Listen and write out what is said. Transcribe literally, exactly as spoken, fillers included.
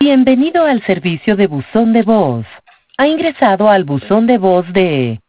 Bienvenido al servicio de buzón de voz. Ha ingresado al buzón de voz de